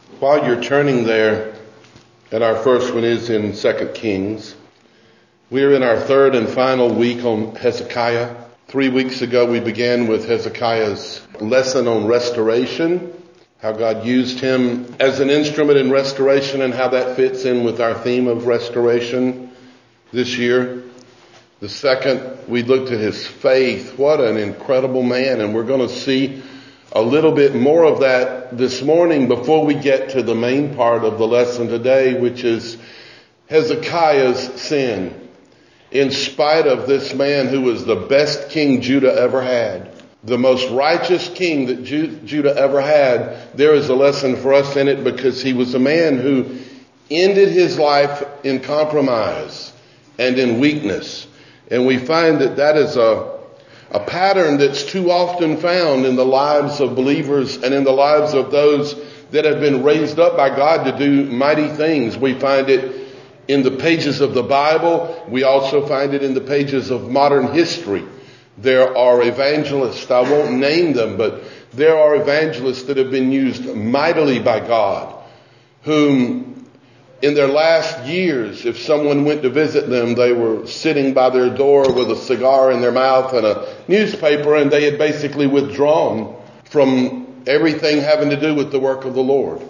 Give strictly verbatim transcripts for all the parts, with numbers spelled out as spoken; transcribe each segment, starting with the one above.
While you're turning there, and our first one is in Second Kings, we're in our third and final week on Hezekiah. Three weeks ago we began with Hezekiah's lesson on restoration, how God used him as an instrument in restoration and how that fits in with our theme of restoration this year. The second, we looked at his faith. What an incredible man, and we're going to see a little bit more of that this morning before we get to the main part of the lesson today, which is Hezekiah's sin. In spite of this man who was the best king Judah ever had, the most righteous king that Ju- Judah ever had, there is a lesson for us in it because he was a man who ended his life in compromise and in weakness. And we find that that is a A pattern that's too often found in the lives of believers and in the lives of those that have been raised up by God to do mighty things. We find it in the pages of the Bible. We also find it in the pages of modern history. There are evangelists, I won't name them, but there are evangelists that have been used mightily by God, whom in their last years, if someone went to visit them, they were sitting by their door with a cigar in their mouth and a newspaper, and they had basically withdrawn from everything having to do with the work of the Lord.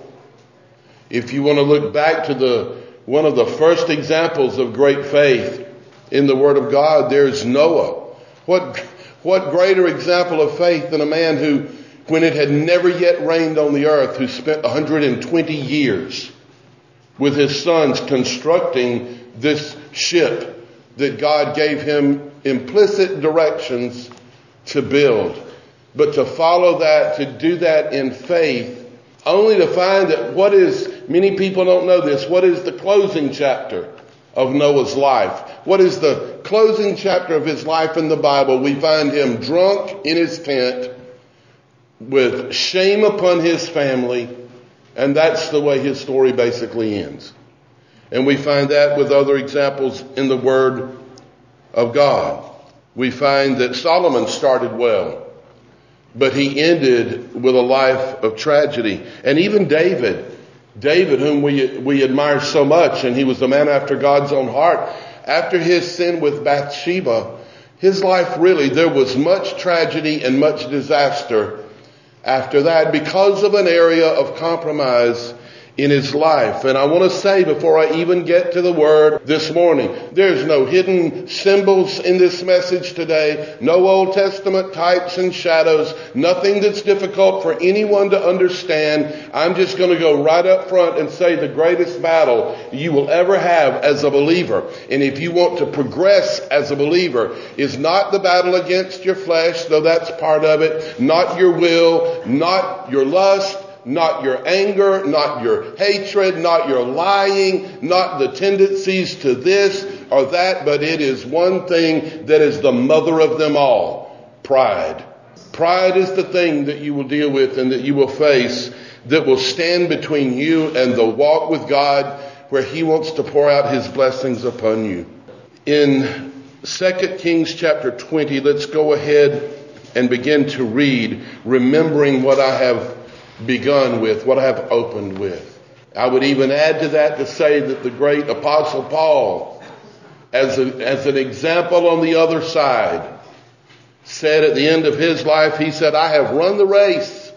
If you want to look back to the one of the first examples of great faith in the Word of God, there's Noah. What, what greater example of faith than a man who, when it had never yet rained on the earth, who spent one hundred twenty years with his sons constructing this ship that God gave him implicit directions to build. But to follow that, to do that in faith, only to find that what is, many people don't know this, what is the closing chapter of Noah's life? What is the closing chapter of his life in the Bible? We find him drunk in his tent with shame upon his family. And that's the way his story basically ends. And we find that with other examples in the Word of God. We find that Solomon started well, but he ended with a life of tragedy. And even David, David, whom we, we admire so much, and he was a man after God's own heart, after his sin with Bathsheba, his life really, there was much tragedy and much disaster after that, because of an area of compromise in his life. And I want to say before I even get to the word this morning, there's no hidden symbols in this message today, no Old Testament types and shadows, nothing that's difficult for anyone to understand. I'm just going to go right up front and say the greatest battle you will ever have as a believer, and if you want to progress as a believer, is not the battle against your flesh, though that's part of it, not your will, not your lust, not your anger, not your hatred, not your lying, not the tendencies to this or that, but it is one thing that is the mother of them all: pride. Pride is the thing that you will deal with and that you will face, that will stand between you and the walk with God where He wants to pour out His blessings upon you. In Second Kings chapter twenty, let's go ahead and begin to read, remembering what I have begun with, what I have opened with. I would even add to that to say that the great Apostle Paul, as, a, as an example on the other side, said at the end of his life, he said, I have run the race.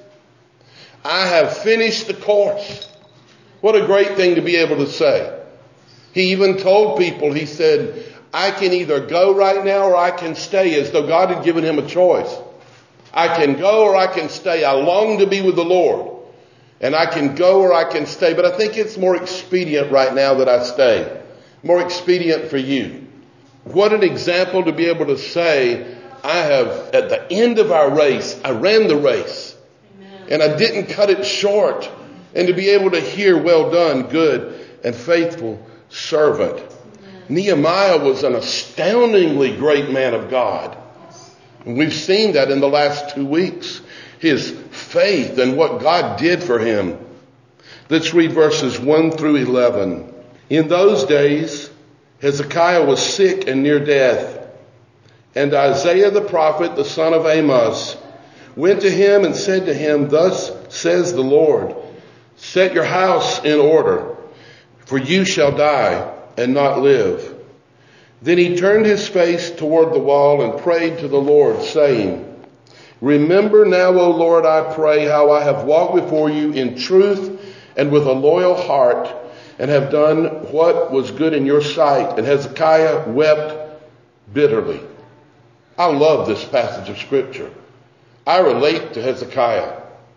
I have finished the course. What a great thing to be able to say. He even told people, he said, I can either go right now or I can stay, as though God had given him a choice. I can go or I can stay. I long to be with the Lord. And I can go or I can stay. But I think it's more expedient right now that I stay. More expedient for you. What an example to be able to say, I have, at the end of our race, I ran the race. Amen. And I didn't cut it short. And to be able to hear, well done, good and faithful servant. Amen. Nehemiah was an astoundingly great man of God. And we've seen that in the last two weeks. His faith and what God did for him. Let's read verses one through eleven. In those days, Hezekiah was sick and near death. And Isaiah the prophet, the son of Amos, went to him and said to him, Thus says the Lord, Set your house in order, for you shall die and not live. Then he turned his face toward the wall and prayed to the Lord, saying, Remember now, O Lord, I pray, how I have walked before you in truth and with a loyal heart, and have done what was good in your sight. And Hezekiah wept bitterly. I love this passage of Scripture. I relate to Hezekiah.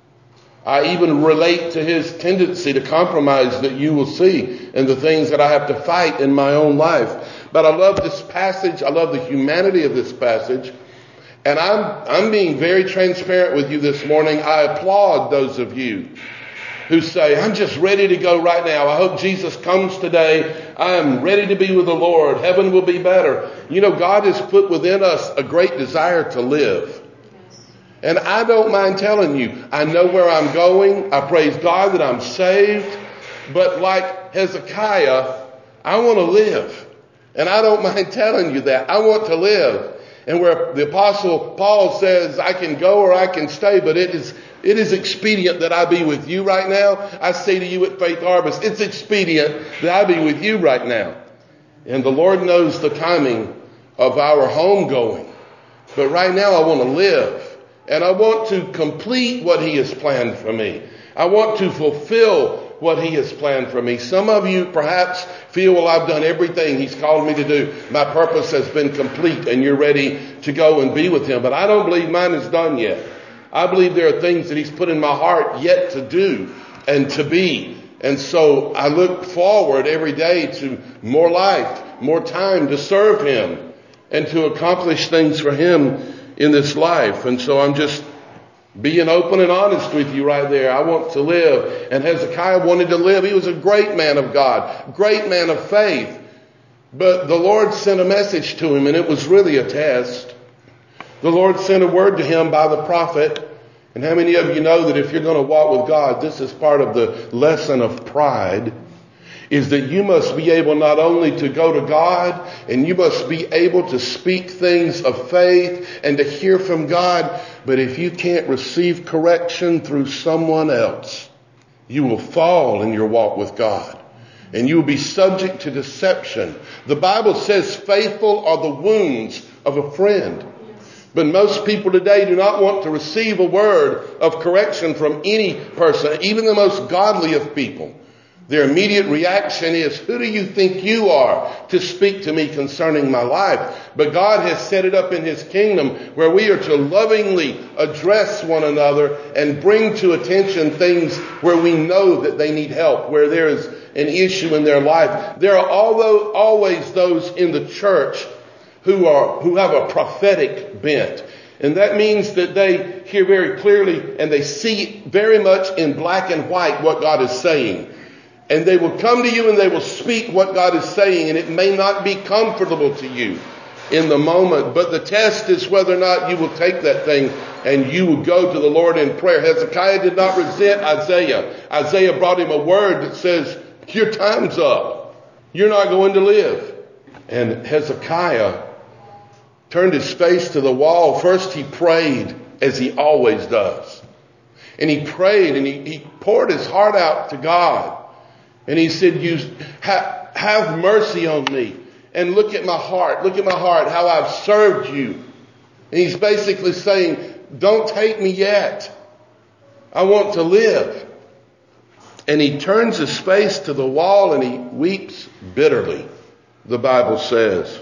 I even relate to his tendency to compromise that you will see and the things that I have to fight in my own life. But I love this passage. I love the humanity of this passage. And I'm, I'm being very transparent with you this morning. I applaud those of you who say, I'm just ready to go right now. I hope Jesus comes today. I am ready to be with the Lord. Heaven will be better. You know, God has put within us a great desire to live. And I don't mind telling you, I know where I'm going. I praise God that I'm saved. But like Hezekiah, I want to live. And I don't mind telling you that. I want to live. And where the Apostle Paul says, I can go or I can stay, but it is it is expedient that I be with you right now. I say to you at Faith Harvest, it's expedient that I be with you right now. And the Lord knows the timing of our homegoing. But right now I want to live. And I want to complete what he has planned for me. I want to fulfill what he has planned for me. Some of you perhaps feel, well, I've done everything he's called me to do. My purpose has been complete and you're ready to go and be with him. But I don't believe mine is done yet. I believe there are things that he's put in my heart yet to do and to be. And so I look forward every day to more life, more time to serve him and to accomplish things for him in this life. And so I'm just being open and honest with you right there. I want to live. And Hezekiah wanted to live. He was a great man of God, great man of faith. But the Lord sent a message to him, and it was really a test. The Lord sent a word to him by the prophet. And how many of you know that if you're going to walk with God, this is part of the lesson of pride, is that you must be able not only to go to God, and you must be able to speak things of faith and to hear from God, but if you can't receive correction through someone else, you will fall in your walk with God. And you will be subject to deception. The Bible says faithful are the wounds of a friend. But most people today do not want to receive a word of correction from any person, even the most godly of people. Their immediate reaction is, who do you think you are to speak to me concerning my life? But God has set it up in his kingdom where we are to lovingly address one another and bring to attention things where we know that they need help, where there is an issue in their life. There are although always those in the church who are who have a prophetic bent. And that means that they hear very clearly and they see very much in black and white what God is saying. And they will come to you and they will speak what God is saying, and it may not be comfortable to you in the moment. But the test is whether or not you will take that thing and you will go to the Lord in prayer. Hezekiah did not resent Isaiah. Isaiah brought him a word that says, your time's up. You're not going to live. And Hezekiah turned his face to the wall. First he prayed as he always does. And he prayed and he, he poured his heart out to God. And he said, you ha- have mercy on me and look at my heart. Look at my heart, how I've served you. And he's basically saying, don't take me yet. I want to live. And he turns his face to the wall and he weeps bitterly, the Bible says.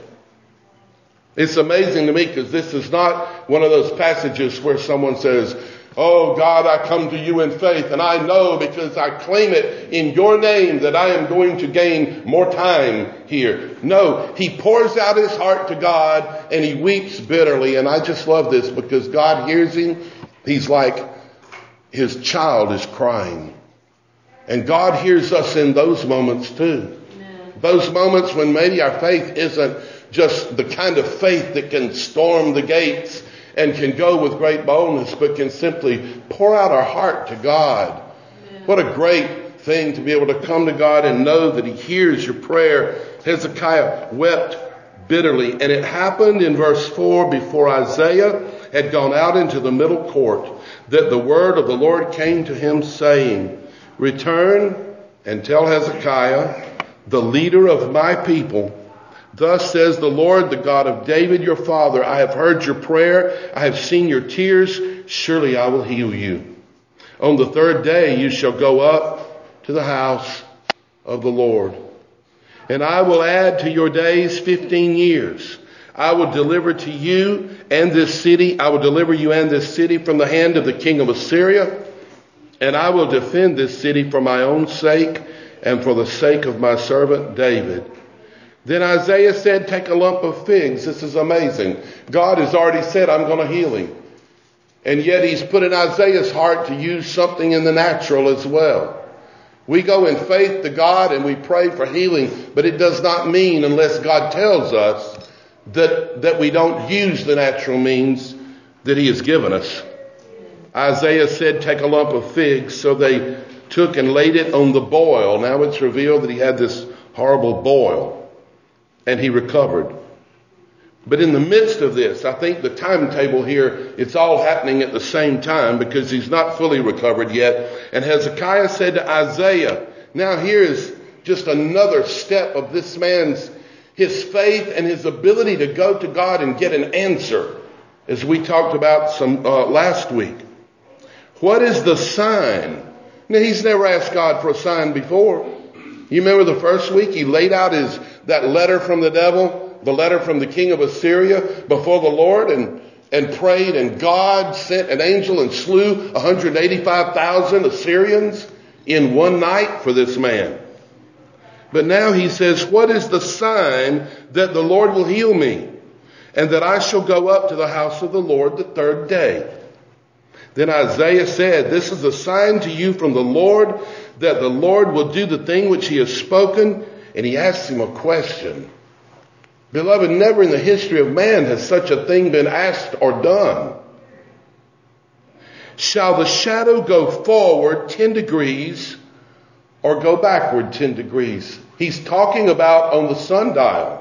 It's amazing to me because this is not one of those passages where someone says, oh God, I come to you in faith and I know because I claim it in your name that I am going to gain more time here. No, he pours out his heart to God and he weeps bitterly. And I just love this because God hears him. He's like his child is crying. And God hears us in those moments too. Amen. Those moments when maybe our faith isn't just the kind of faith that can storm the gates and can go with great boldness, but can simply pour out our heart to God. Amen. What a great thing to be able to come to God and know that he hears your prayer. Hezekiah wept bitterly. And it happened in verse four, before Isaiah had gone out into the middle court, that the word of the Lord came to him saying, Return and tell Hezekiah, the leader of my people, thus says the Lord, the God of David, your father, I have heard your prayer. I have seen your tears. Surely I will heal you. On the third day you shall go up to the house of the Lord. And I will add to your days fifteen years. I will deliver to you and this city. I will deliver you and this city from the hand of the king of Assyria. And I will defend this city for my own sake and for the sake of my servant David. Then Isaiah said, take a lump of figs. This is amazing. God has already said, I'm going to heal him. And yet he's put in Isaiah's heart to use something in the natural as well. We go in faith to God and we pray for healing, but it does not mean, unless God tells us, that, that we don't use the natural means that he has given us. Isaiah said, take a lump of figs. So they took and laid it on the boil. Now it's revealed that he had this horrible boil and he recovered. But in the midst of this, I think the timetable here, it's all happening at the same time because he's not fully recovered yet. And Hezekiah said to Isaiah, now here's just another step of this man's, his faith and his ability to go to God and get an answer, as we talked about some uh, last week. What is the sign? Now, he's never asked God for a sign before. You remember the first week he laid out his that letter from the devil, the letter from the king of Assyria before the Lord, and, and prayed, and God sent an angel and slew one hundred eighty-five thousand Assyrians in one night for this man. But now he says, what is the sign that the Lord will heal me, and that I shall go up to the house of the Lord the third day? Then Isaiah said, this is a sign to you from the Lord, that the Lord will do the thing which he has spoken. And he asks him a question. Beloved, never in the history of man has such a thing been asked or done. Shall the shadow go forward ten degrees or go backward ten degrees? He's talking about on the sundial.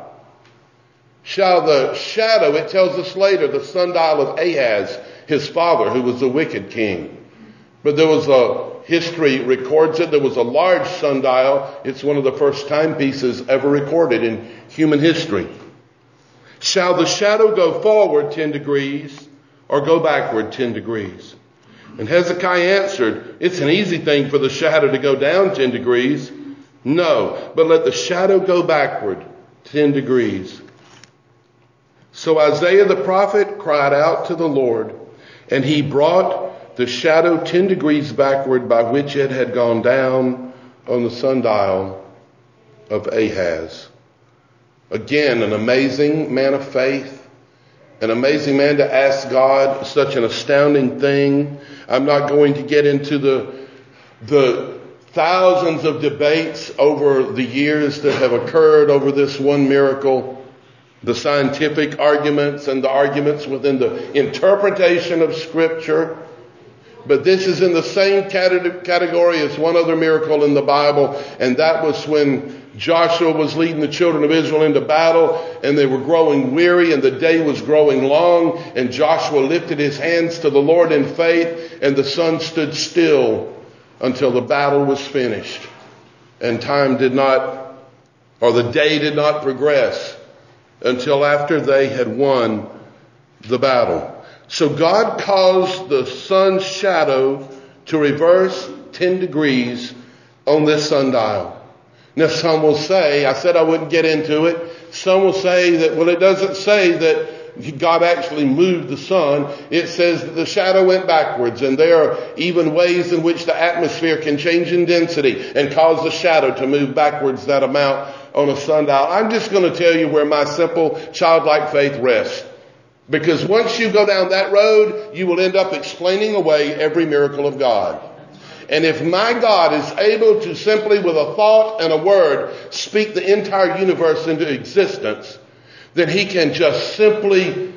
Shall the shadow, it tells us later, the sundial of Ahaz, his father, who was a wicked king. But there was a, history records it, there was a large sundial. It's one of the first timepieces ever recorded in human history. Shall the shadow go forward ten degrees or go backward ten degrees? And Hezekiah answered, it's an easy thing for the shadow to go down ten degrees. No, but let the shadow go backward ten degrees. So Isaiah the prophet cried out to the Lord, and he brought the shadow ten degrees backward by which it had gone down on the sundial of Ahaz. Again, an amazing man of faith, an amazing man to ask God such an astounding thing. I'm not going to get into the, the thousands of debates over the years that have occurred over this one miracle, the scientific arguments and the arguments within the interpretation of Scripture. But this is in the same category as one other miracle in the Bible, and that was when Joshua was leading the children of Israel into battle, and they were growing weary, and the day was growing long, and Joshua lifted his hands to the Lord in faith, and the sun stood still until the battle was finished. And time did not, or the day did not progress until after they had won the battle. So God caused the sun's shadow to reverse ten degrees on this sundial. Now some will say, I said I wouldn't get into it. Some will say that, well, it doesn't say that God actually moved the sun. It says that the shadow went backwards, and there are even ways in which the atmosphere can change in density and cause the shadow to move backwards that amount on a sundial. I'm just going to tell you where my simple childlike faith rests. Because once you go down that road, you will end up explaining away every miracle of God. And if my God is able to simply with a thought and a word speak the entire universe into existence, then he can just simply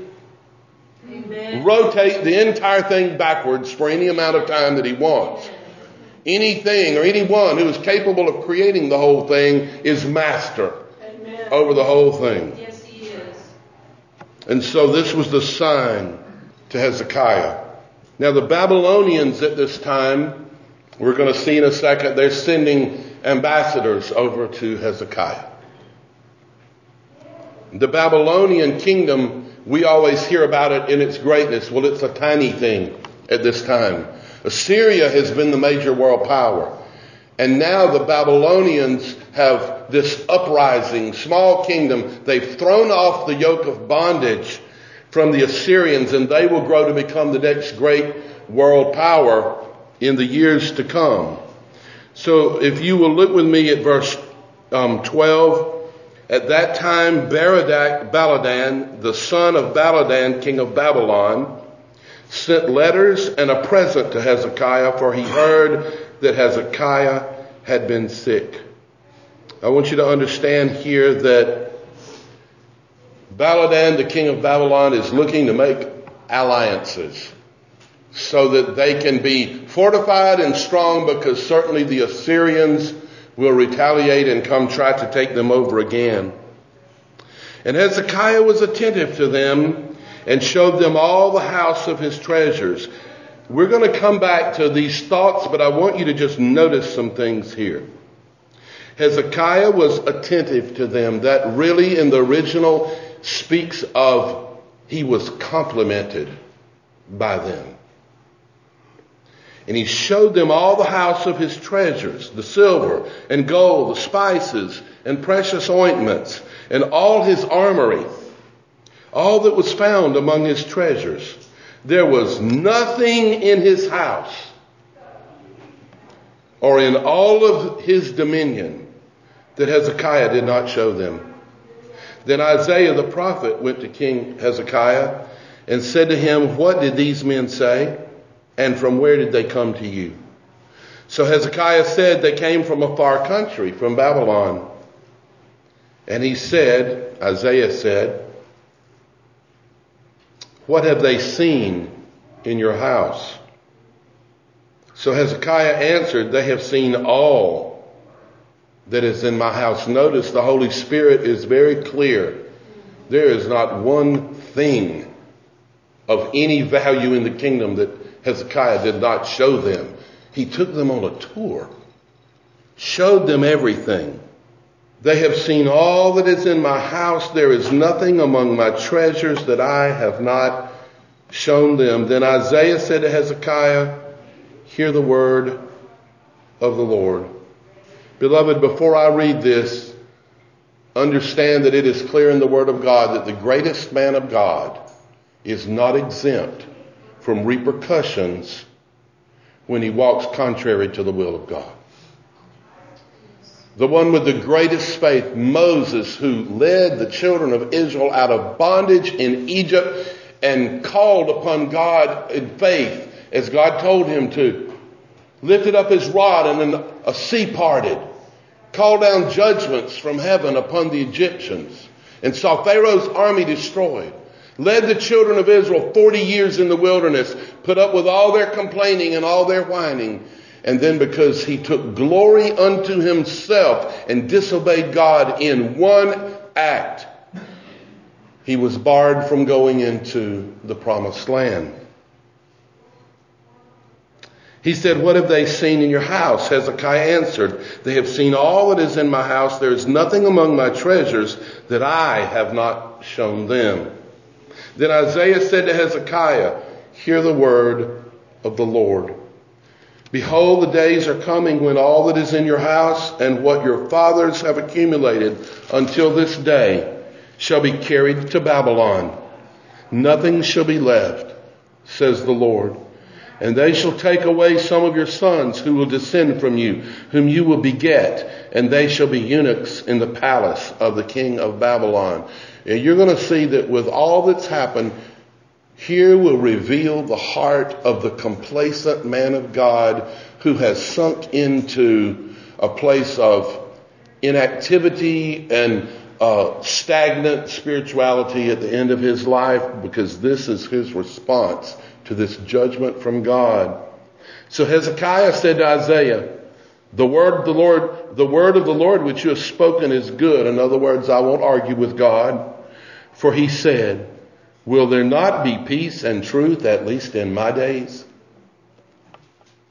Amen. Rotate the entire thing backwards for any amount of time that he wants. Anything or anyone who is capable of creating the whole thing is master Amen. Over the whole thing. Yes, he is. And so this was the sign to Hezekiah. Now the Babylonians at this time We're going to see in a second they're sending ambassadors over to Hezekiah. The Babylonian kingdom, we always hear about it in its greatness. Well, it's a tiny thing at this time. Assyria has been the major world power. And now the Babylonians have this uprising, small kingdom. They've thrown off the yoke of bondage from the Assyrians, and they will grow to become the next great world power in the years to come. So if you will look with me at verse um, twelve. At that time, Baradak, Baladan, the son of Baladan, king of Babylon, sent letters and a present to Hezekiah, for he heard that Hezekiah had been sick. I want you to understand here that Baladan, the king of Babylon, is looking to make alliances so that they can be fortified and strong, because certainly the Assyrians will retaliate and come try to take them over again. And Hezekiah was attentive to them and showed them all the house of his treasures. We're going to come back to these thoughts, but I want you to just notice some things here. Hezekiah was attentive to them. That really in the original speaks of he was complimented by them. And he showed them all the house of his treasures, the silver and gold, the spices and precious ointments, and all his armory, all that was found among his treasures. There was nothing in his house or in all of his dominion that Hezekiah did not show them. Then Isaiah the prophet went to King Hezekiah and said to him, "What did these men say? And from where did they come to you?" So Hezekiah said, "They came from a far country, from Babylon." And he said, Isaiah said, "What have they seen in your house?" So Hezekiah answered, "They have seen all that is in my house." Notice the Holy Spirit is very clear. There is not one thing of any value in the kingdom that Hezekiah did not show them. He took them on a tour, showed them everything. "They have seen all that is in my house. There is nothing among my treasures that I have not shown them." Then Isaiah said to Hezekiah, "Hear the word of the Lord." Beloved, before I read this, understand that it is clear in the word of God that the greatest man of God is not exempt from repercussions when he walks contrary to the will of God. The one with the greatest faith, Moses, who led the children of Israel out of bondage in Egypt and called upon God in faith as God told him to, lifted up his rod and then a sea parted, called down judgments from heaven upon the Egyptians and saw Pharaoh's army destroyed. Led the children of Israel forty years in the wilderness, put up with all their complaining and all their whining. And then because he took glory unto himself and disobeyed God in one act, he was barred from going into the promised land. He said, "What have they seen in your house?" Hezekiah answered, "They have seen all that is in my house. There is nothing among my treasures that I have not shown them." Then Isaiah said to Hezekiah, "Hear the word of the Lord. Behold, the days are coming when all that is in your house and what your fathers have accumulated until this day shall be carried to Babylon. Nothing shall be left, says the Lord. And they shall take away some of your sons who will descend from you, whom you will beget, and they shall be eunuchs in the palace of the king of Babylon." And you're going to see that with all that's happened, here will reveal the heart of the complacent man of God who has sunk into a place of inactivity and uh, stagnant spirituality at the end of his life, because this is his response to this judgment from God. So Hezekiah said to Isaiah, The word of the Lord, the word of the Lord which you have spoken is good. In other words, I won't argue with God. For he said, "Will there not be peace and truth, at least in my days?"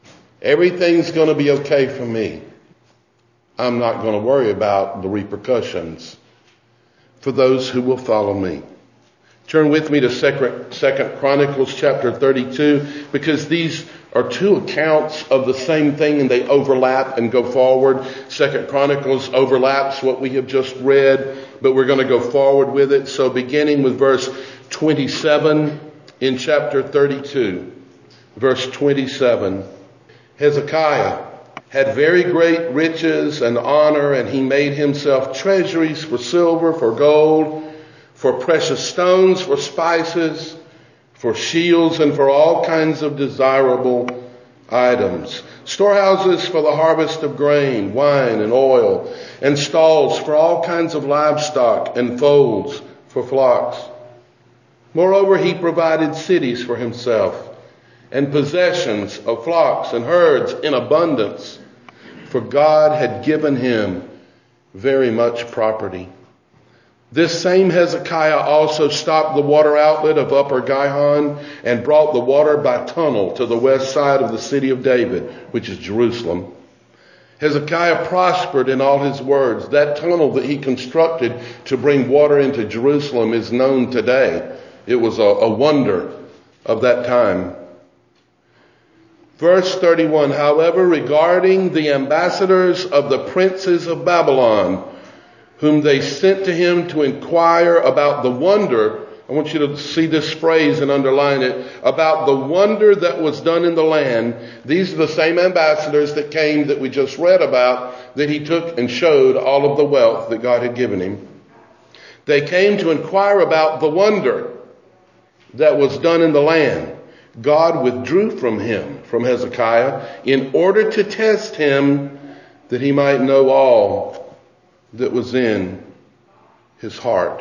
Everything's going to be okay for me. I'm not going to worry about the repercussions for those who will follow me. Turn with me to Second Chronicles chapter thirty-two, because these are two accounts of the same thing and they overlap and go forward. Second Chronicles overlaps what we have just read, but we're going to go forward with it. So beginning with verse twenty-seven in chapter thirty-two, verse twenty-seven, Hezekiah had very great riches and honor, and he made himself treasuries for silver, for gold, for precious stones, for spices, for shields, and for all kinds of desirable items. Storehouses for the harvest of grain, wine, and oil, and stalls for all kinds of livestock, and folds for flocks. Moreover, he provided cities for himself, and possessions of flocks and herds in abundance, for God had given him very much property. This same Hezekiah also stopped the water outlet of Upper Gihon and brought the water by tunnel to the west side of the city of David, which is Jerusalem. Hezekiah prospered in all his words. That tunnel that he constructed to bring water into Jerusalem is known today. It was a, a wonder of that time. Verse thirty-one, however, regarding the ambassadors of the princes of Babylon, whom they sent to him to inquire about the wonder, I want you to see this phrase and underline it, about the wonder that was done in the land. These are the same ambassadors that came that we just read about, that he took and showed all of the wealth that God had given him. They came to inquire about the wonder that was done in the land. God withdrew from him, from Hezekiah, in order to test him, that he might know all that was in his heart.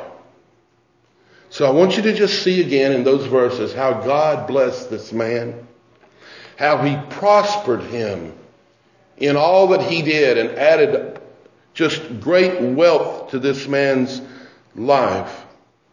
So I want you to just see again in those verses how God blessed this man, how he prospered him in all that he did and added just great wealth to this man's life.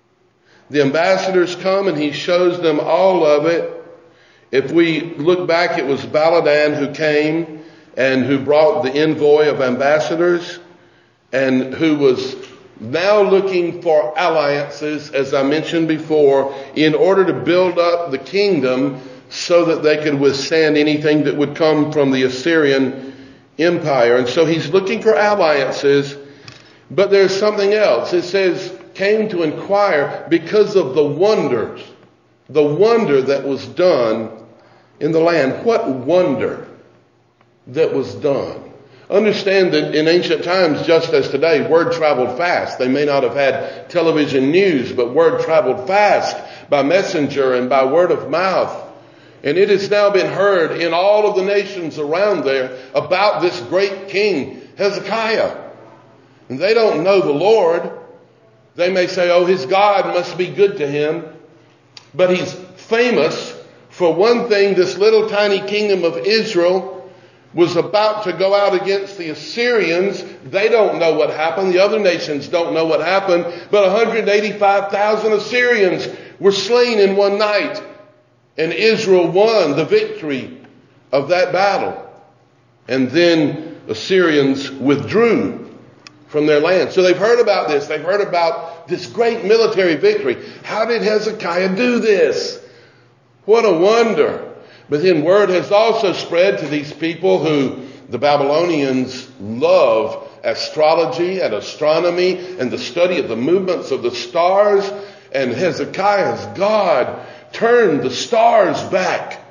The ambassadors come and he shows them all of it. If we look back, it was Baladan who came and who brought the envoy of ambassadors and who was now looking for alliances, as I mentioned before, in order to build up the kingdom so that they could withstand anything that would come from the Assyrian Empire. And so he's looking for alliances, but there's something else. It says, came to inquire because of the wonders, the wonder that was done in the land. What wonder that was done? Understand that in ancient times, just as today, word traveled fast. They may not have had television news, but word traveled fast by messenger and by word of mouth. And it has now been heard in all of the nations around there about this great king, Hezekiah. And they don't know the Lord. They may say, oh, his God must be good to him. But he's famous for one thing. This little tiny kingdom of Israel was about to go out against the Assyrians. They don't know what happened. The other nations don't know what happened. But one hundred eighty-five thousand Assyrians were slain in one night. And Israel won the victory of that battle. And then Assyrians withdrew from their land. So they've heard about this. They've heard about this great military victory. How did Hezekiah do this? What a wonder. But then word has also spread to these people who the Babylonians love astrology and astronomy and the study of the movements of the stars. And Hezekiah's God turned the stars back,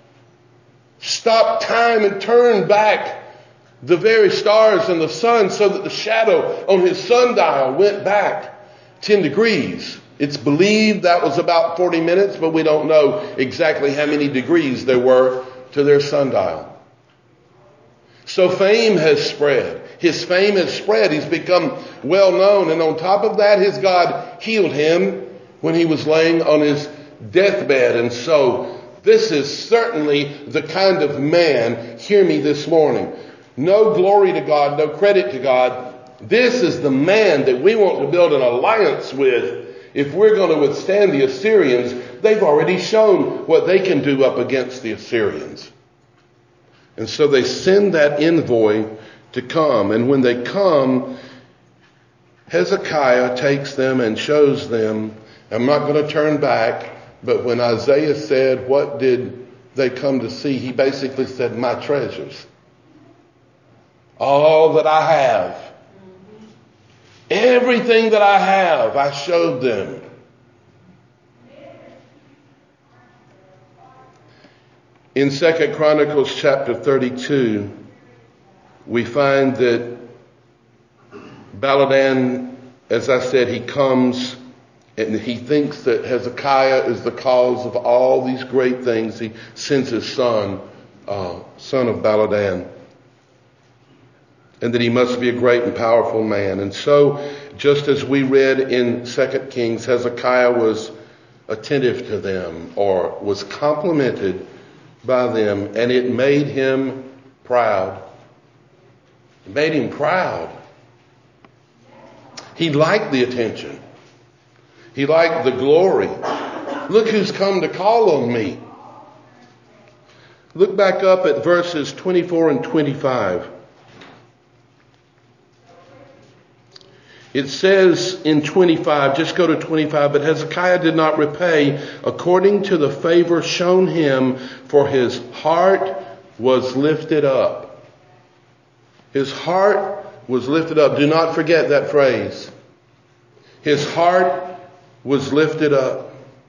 stopped time and turned back the very stars and the sun so that the shadow on his sundial went back ten degrees. It's believed that was about forty minutes, but we don't know exactly how many degrees there were to their sundial. So fame has spread. His fame has spread. He's become well known. And on top of that, his God healed him when he was laying on his deathbed. And so this is certainly the kind of man, hear me this morning, no glory to God, no credit to God. This is the man that we want to build an alliance with. If we're going to withstand the Assyrians, they've already shown what they can do up against the Assyrians. And so they send that envoy to come. And when they come, Hezekiah takes them and shows them. I'm not going to turn back, but when Isaiah said, what did they come to see? He basically said, my treasures. All that I have. Everything that I have, I showed them. In Second Chronicles chapter thirty-two, we find that Baladan, as I said, he comes and he thinks that Hezekiah is the cause of all these great things. He sends his son, uh, son of Baladan, and that he must be a great and powerful man. And so, just as we read in Second Kings, Hezekiah was attentive to them, or was complimented by them, and it made him proud. It made him proud. He liked the attention. He liked the glory. Look who's come to call on me. Look back up at verses twenty-four and twenty-five. It says in twenty-five, just go to twenty-five, but Hezekiah did not repay according to the favor shown him, for his heart was lifted up. His heart was lifted up. Do not forget that phrase. His heart was lifted up.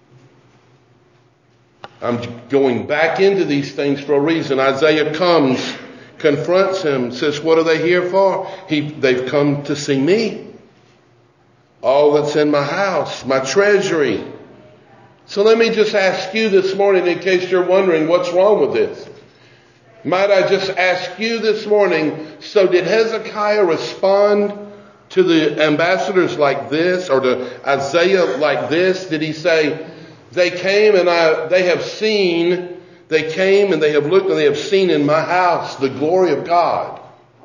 I'm going back into these things for a reason. Isaiah comes, confronts him, says, what are they here for? He, they've come to see me. All that's in my house, my treasury. So let me just ask you this morning, in case you're wondering what's wrong with this. Might I just ask you this morning, so did Hezekiah respond to the ambassadors like this, or to Isaiah like this? Did he say, they came and I, they have seen, they came and they have looked and they have seen in my house the glory of God.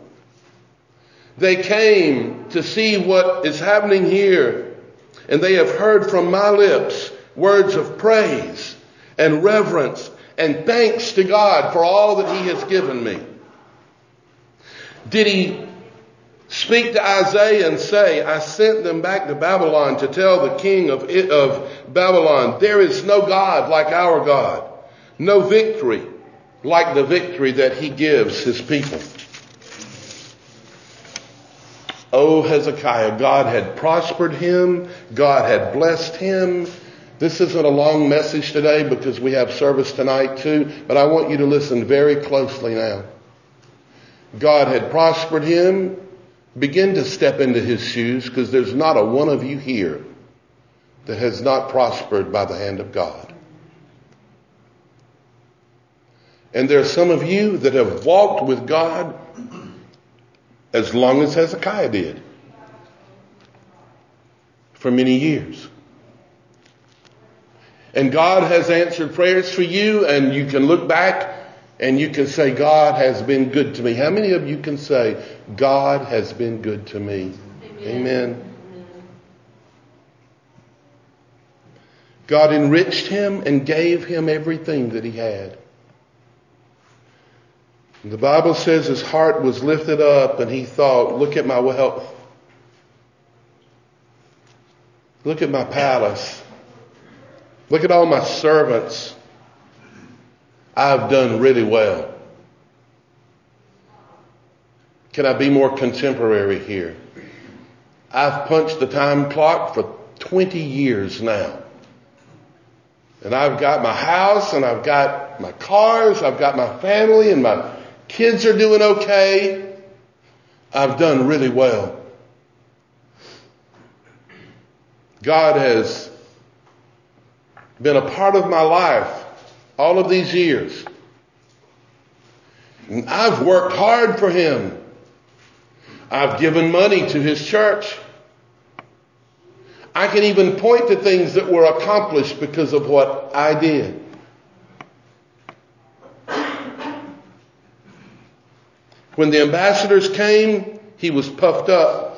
They came to see what is happening here, and they have heard from my lips words of praise and reverence and thanks to God for all that He has given me. Did he speak to Isaiah and say, I sent them back to Babylon to tell the king of, of Babylon, there is no God like our God, no victory like the victory that He gives His people? Oh, Hezekiah, God had prospered him. God had blessed him. This isn't a long message today because we have service tonight too, but I want you to listen very closely now. God had prospered him. Begin to step into his shoes, because there's not a one of you here that has not prospered by the hand of God. And there are some of you that have walked with God as long as Hezekiah did, for many years. And God has answered prayers for you, and you can look back and you can say, God has been good to me. How many of you can say, God has been good to me? Amen. Amen. God enriched him and gave him everything that he had. The Bible says his heart was lifted up and he thought, look at my wealth. Look at my palace. Look at all my servants. I've done really well. Can I be more contemporary here? I've punched the time clock for twenty years now. And I've got my house and I've got my cars. I've got my family and my kids are doing okay. I've done really well. God has been a part of my life all of these years. And I've worked hard for him. I've given money to his church. I can even point to things that were accomplished because of what I did. When the ambassadors came, he was puffed up.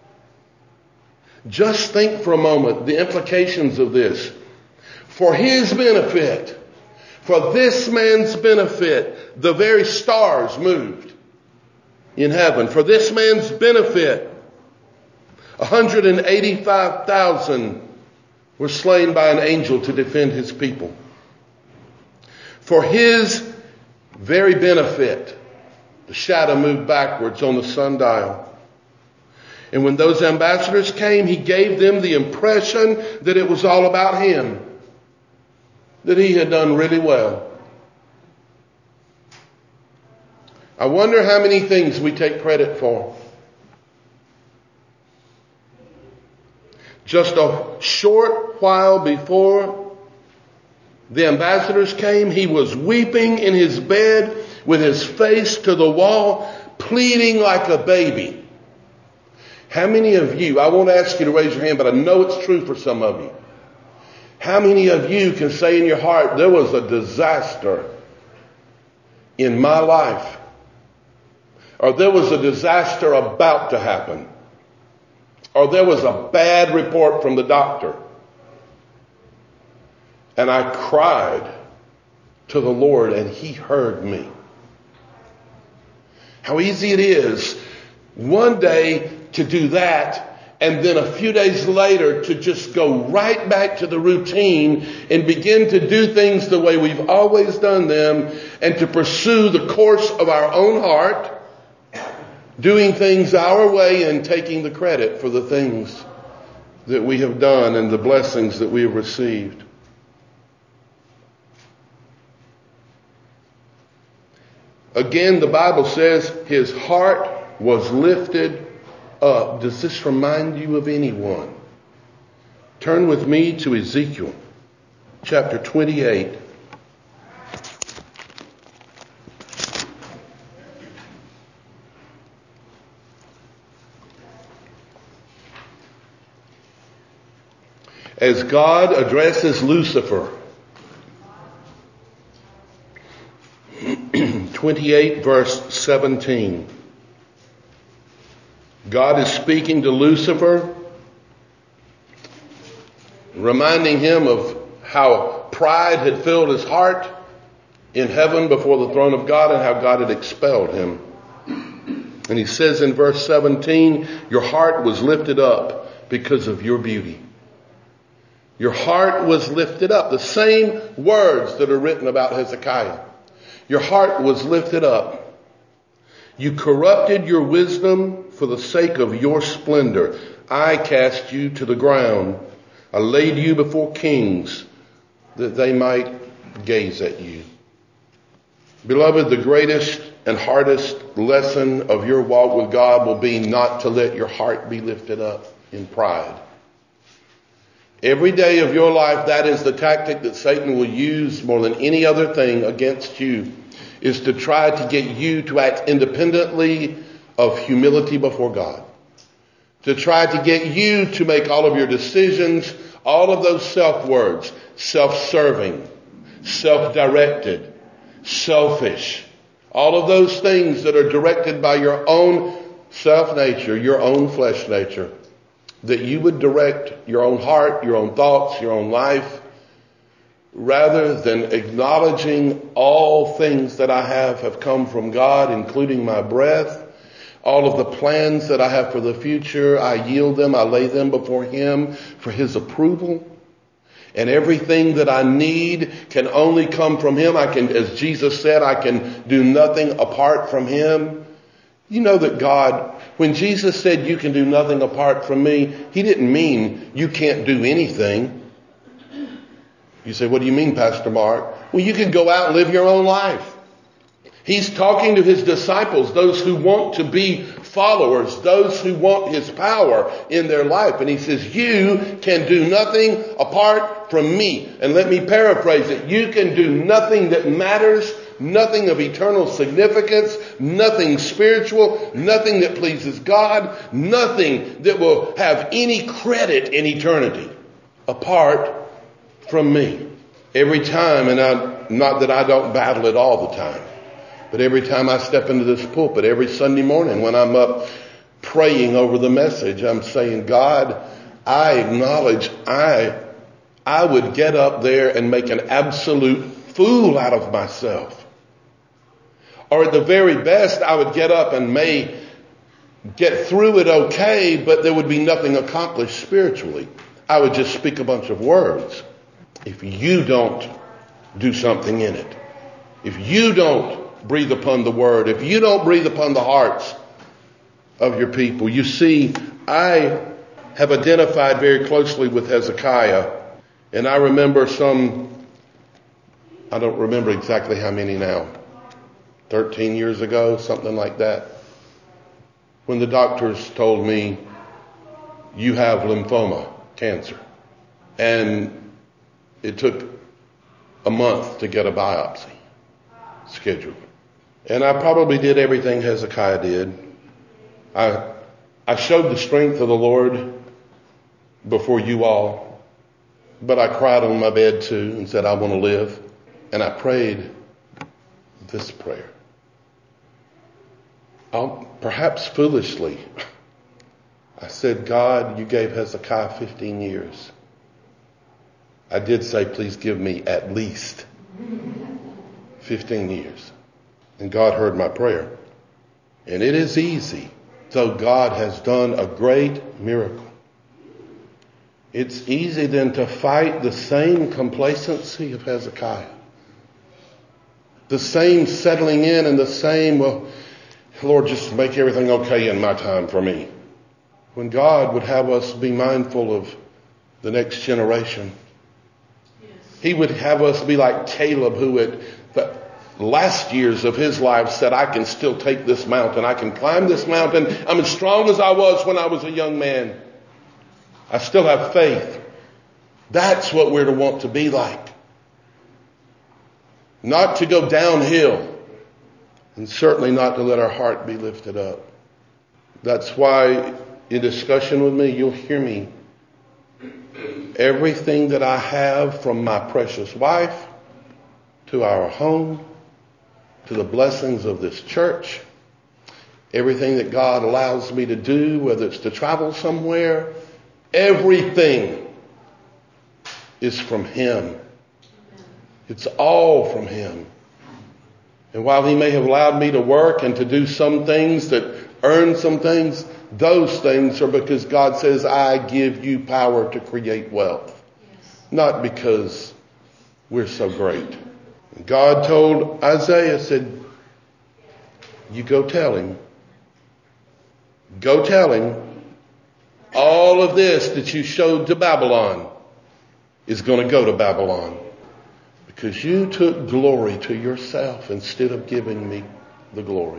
Just think for a moment the implications of this. For his benefit, For this man's benefit, the very stars moved in heaven. For this man's benefit, one hundred eighty-five thousand were slain by an angel to defend his people. For his very benefit, the shadow moved backwards on the sundial. And when those ambassadors came, he gave them the impression that it was all about him, that he had done really well. I wonder how many things we take credit for. Just a short while before the ambassadors came, he was weeping in his bed with his face to the wall, pleading like a baby. How many of you, I won't ask you to raise your hand, but I know it's true for some of you. How many of you can say in your heart, there was a disaster in my life, or there was a disaster about to happen, or there was a bad report from the doctor, and I cried to the Lord and he heard me? How easy it is one day to do that, and then a few days later to just go right back to the routine and begin to do things the way we've always done them, and to pursue the course of our own heart, doing things our way and taking the credit for the things that we have done and the blessings that we have received. Again, the Bible says his heart was lifted up. Does this remind you of anyone? Turn with me to Ezekiel chapter twenty-eight. As God addresses Lucifer, twenty-eight verse seventeen. God is speaking to Lucifer, reminding him of how pride had filled his heart in heaven before the throne of God and how God had expelled him. And he says in verse seventeen, your heart was lifted up because of your beauty. Your heart was lifted up. The same words that are written about Hezekiah. Your heart was lifted up. You corrupted your wisdom for the sake of your splendor. I cast you to the ground. I laid you before kings that they might gaze at you. Beloved, the greatest and hardest lesson of your walk with God will be not to let your heart be lifted up in pride. Every day of your life, that is the tactic that Satan will use more than any other thing against you, is to try to get you to act independently of humility before God. To try to get you to make all of your decisions, all of those self-words, self-serving, self-directed, selfish, all of those things that are directed by your own self-nature, your own flesh nature, that you would direct your own heart, your own thoughts, your own life, rather than acknowledging all things that I have have come from God, including my breath, all of the plans that I have for the future. I yield them, I lay them before him for his approval. And everything that I need can only come from him. I can, as Jesus said, I can do nothing apart from him. You know that God, when Jesus said you can do nothing apart from me, he didn't mean you can't do anything. You say, what do you mean, Pastor Mark? Well, you can go out and live your own life. He's talking to his disciples, those who want to be followers, those who want his power in their life. And he says, you can do nothing apart from me. And let me paraphrase it. You can do nothing that matters, nothing of eternal significance, nothing spiritual, nothing that pleases God, nothing that will have any credit in eternity apart from me. Every time, and I, not that I don't battle it all the time, but every time I step into this pulpit, every Sunday morning when I'm up praying over the message, I'm saying, God, I acknowledge I, I would get up there and make an absolute fool out of myself. Or at the very best, I would get up and may get through it okay, but there would be nothing accomplished spiritually. I would just speak a bunch of words. If you don't do something in it, if you don't breathe upon the word, if you don't breathe upon the hearts of your people. You see, I have identified very closely with Hezekiah, and I remember some, I don't remember exactly how many now, thirteen years ago, something like that, when the doctors told me, you have lymphoma, cancer. And it took a month to get a biopsy scheduled. And I probably did everything Hezekiah did. I, I showed the strength of the Lord before you all, but I cried on my bed too and said, I want to live. And I prayed this prayer. I'll, perhaps foolishly, I said, God, you gave Hezekiah fifteen years. I did say, please give me at least fifteen years. And God heard my prayer. And it is easy, though God has done a great miracle. It's easy then to fight the same complacency of Hezekiah. The same settling in and the same, well, Lord, just make everything okay in my time for me. When God would have us be mindful of the next generation. Yes. He would have us be like Caleb, who at the last years of his life said, I can still take this mountain. I can climb this mountain. I'm as strong as I was when I was a young man. I still have faith. That's what we're to want to be like. Not to go downhill. And certainly not to let our heart be lifted up. That's why in discussion with me, you'll hear me. Everything that I have, from my precious wife to our home, to the blessings of this church, everything that God allows me to do, whether it's to travel somewhere, everything is from Him. It's all from Him. And while He may have allowed me to work and to do some things that earn some things, those things are because God says, I give you power to create wealth. Yes. Not because we're so great. God told Isaiah, said, you go tell him. Go tell him all of this that you showed to Babylon is going to go to Babylon. Because you took glory to yourself instead of giving me the glory.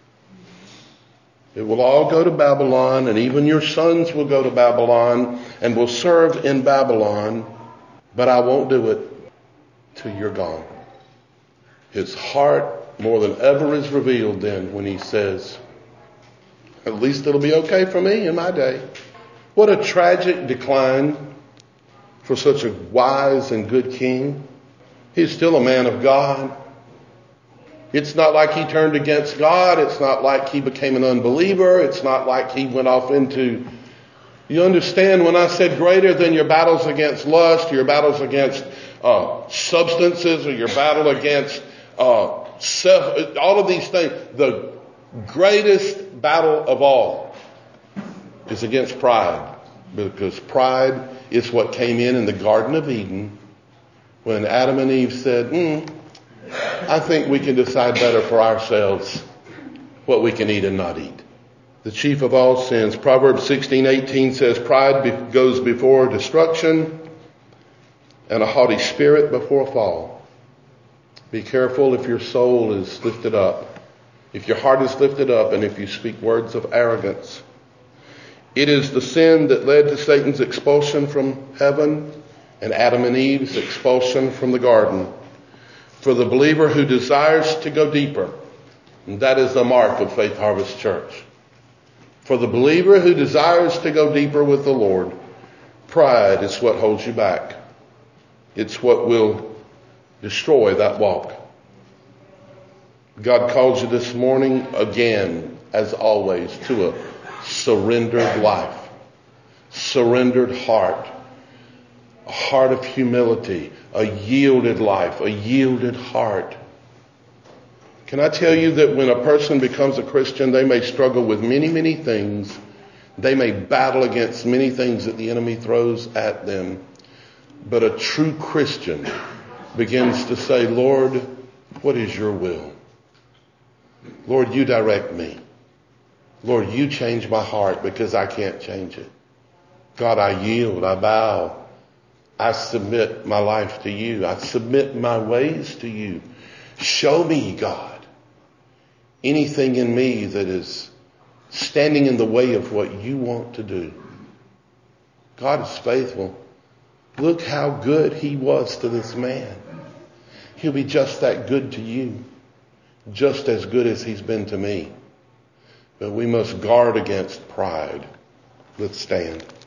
It will all go to Babylon, and even your sons will go to Babylon and will serve in Babylon, but I won't do it till you're gone. His heart more than ever is revealed then when he says, at least it'll be okay for me in my day. What a tragic decline for such a wise and good king. He's still a man of God. It's not like he turned against God. It's not like he became an unbeliever. It's not like he went off into... You understand when I said greater than your battles against lust, your battles against uh, substances, or your battle against uh, self, all of these things. The greatest battle of all is against pride. Because pride is what came in in the Garden of Eden when Adam and Eve said, hmm, I think we can decide better for ourselves what we can eat and not eat. The chief of all sins. Proverbs sixteen eighteen says, pride be- goes before destruction and a haughty spirit before a fall. Be careful if your soul is lifted up, if your heart is lifted up, and if you speak words of arrogance. It is the sin that led to Satan's expulsion from heaven and Adam and Eve's expulsion from the garden. For the believer who desires to go deeper, and that is the mark of Faith Harvest Church. For the believer who desires to go deeper with the Lord, pride is what holds you back. It's what will destroy that walk. God calls you this morning again, as always, to a surrendered life, surrendered heart. a heart of humility, a yielded life, a yielded heart. Can I tell you that when a person becomes a Christian, they may struggle with many, many things. They may battle against many things that the enemy throws at them. But a true Christian begins to say, Lord, what is your will? Lord, you direct me. Lord, you change my heart because I can't change it. God, I yield, I bow. I submit my life to you. I submit my ways to you. Show me, God, anything in me that is standing in the way of what you want to do. God is faithful. Look how good he was to this man. He'll be just that good to you, just as good as he's been to me. But we must guard against pride. Let's stand.